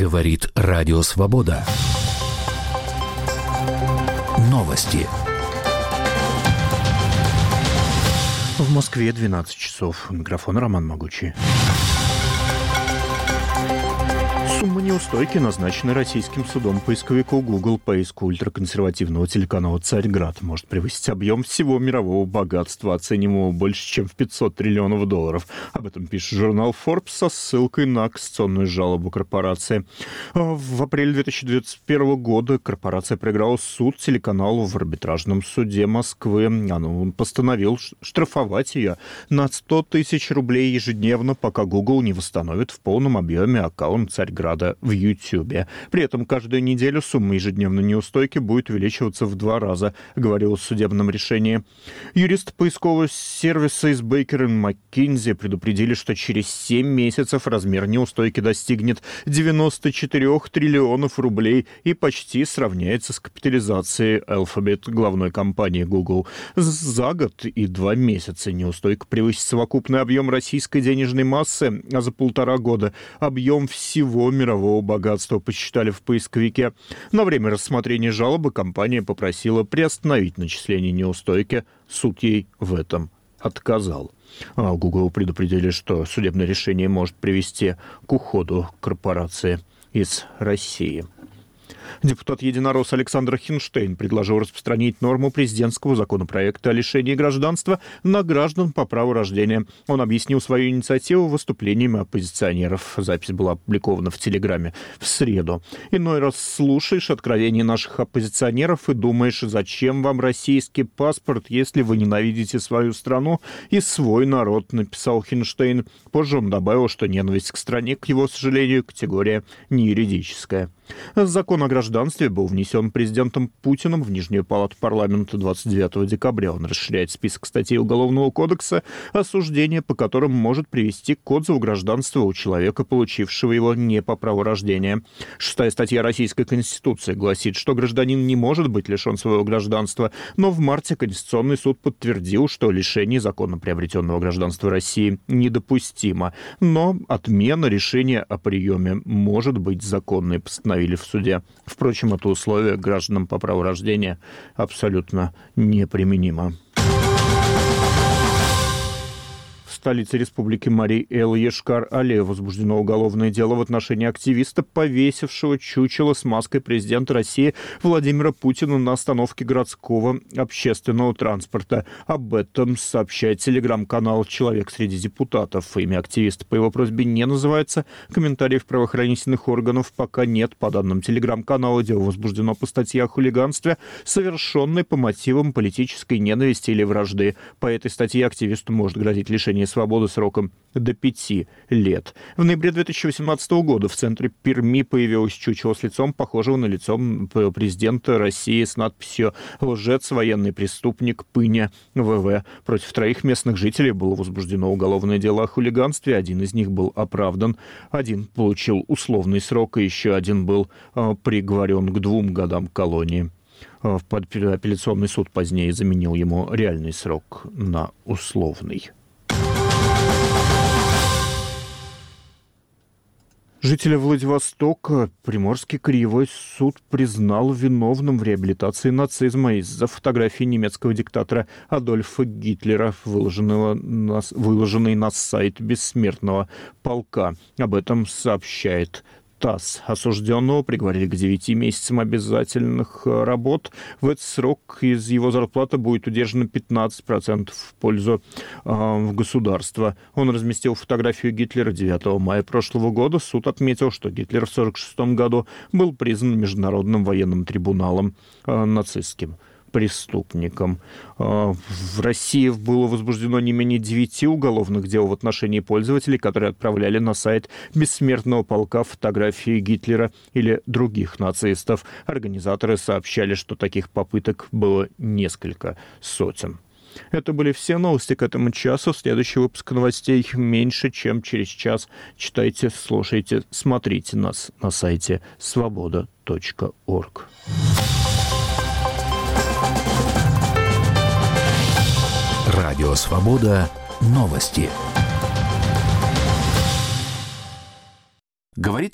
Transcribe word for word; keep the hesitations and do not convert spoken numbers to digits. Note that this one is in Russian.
Говорит Радио Свобода. Новости. В Москве двенадцать часов. Микрофон Роман Могучий. Сумма неустойки назначена российским судом поисковику Google по иску ультраконсервативного телеканала «Царьград» может превысить объем всего мирового богатства, оценимого больше, чем в пятьсот триллионов долларов. Об этом пишет журнал Forbes со ссылкой на кассационную жалобу корпорации. В апреле две тысячи двадцать первого года корпорация проиграла суд телеканалу в арбитражном суде Москвы. Он постановил штрафовать ее на сто тысяч рублей ежедневно, пока Google не восстановит в полном объеме аккаунт «Царьграда» в Ютьюбе. При этом каждую неделю сумма ежедневной неустойки будет увеличиваться в два раза, говорилось в судебном решении. Юристы поискового сервиса из Бейкер энд Маккензи предупредили, что через семь месяцев размер неустойки достигнет девяноста четырёх триллионов рублей и почти сравняется с капитализацией Alphabet, главной компании Google. За год и два месяца неустойка превысит совокупный объем российской денежной массы, а за полтора года объем всего мирового богатства, посчитали в поисковике. На время рассмотрения жалобы компания попросила приостановить начисление неустойки. Суд ей в этом отказал. А Google предупредили, что судебное решение может привести к уходу корпорации из России. Депутат «Единорос» Александр Хинштейн предложил распространить норму президентского законопроекта о лишении гражданства на граждан по праву рождения. Он объяснил свою инициативу выступлениями оппозиционеров. Запись была опубликована в Телеграме в среду. Иной раз слушаешь откровения наших оппозиционеров и думаешь, зачем вам российский паспорт, если вы ненавидите свою страну и свой народ, написал Хинштейн. Позже он добавил, что ненависть к стране, к его сожалению, категория не юридическая. Закон о гражданстве был внесен президентом Путиным в Нижнюю палату парламента двадцать девятого декабря. Он расширяет список статей Уголовного кодекса, осуждение по которым может привести к отзыву гражданства у человека, получившего его не по праву рождения. Шестая статья Российской Конституции гласит, что гражданин не может быть лишен своего гражданства, но в марте Конституционный суд подтвердил, что лишение законно приобретенного гражданства России недопустимо. Но отмена решения о приеме может быть законной, постановили в суде. Впрочем, это условие гражданам по праву рождения абсолютно неприменимо. В столице республики Марий-Эл Йошкар-Оле возбуждено уголовное дело в отношении активиста, повесившего чучело с маской президента России Владимира Путина на остановке городского общественного транспорта. Об этом сообщает телеграм-канал «Человек среди депутатов». Имя активиста по его просьбе не называется. Комментариев правоохранительных органов пока нет. По данным телеграм-канала, дело возбуждено по статье о хулиганстве, совершенной по мотивам политической ненависти или вражды. По этой статье активисту может грозить лишение свободы сроком до пяти лет. В ноябре две тысячи восемнадцатого года в центре Перми появилось чучело с лицом, похожего на лицо президента России, с надписью «Лжец, военный преступник, Пыня, ВВ». Против троих местных жителей было возбуждено уголовное дело о хулиганстве. Один из них был оправдан, один получил условный срок, и еще один был э, приговорен к двум годам колонии. Апелляционный суд позднее заменил ему реальный срок на условный. Жителя Владивостока Приморский краевой суд признал виновным в реабилитации нацизма из-за фотографии немецкого диктатора Адольфа Гитлера, выложенного на, выложенной на сайт Бессмертного полка. Об этом сообщает ТАСС. Осужденного приговорили к девяти месяцам обязательных работ. В этот срок из его зарплаты будет удержано пятнадцать процентов в пользу э, государства. Он разместил фотографию Гитлера девятого мая прошлого года. Суд отметил, что Гитлер в сорок шестом году был признан Международным военным трибуналом э, нацистским преступником. В России было возбуждено не менее девяти уголовных дел в отношении пользователей, которые отправляли на сайт Бессмертного полка фотографии Гитлера или других нацистов. Организаторы сообщали, что таких попыток было несколько сотен. Это были все новости к этому часу. Следующий выпуск новостей меньше, чем через час. Читайте, слушайте, смотрите нас на сайте свобода точка орг. Радио «Свобода». Новости. Говорит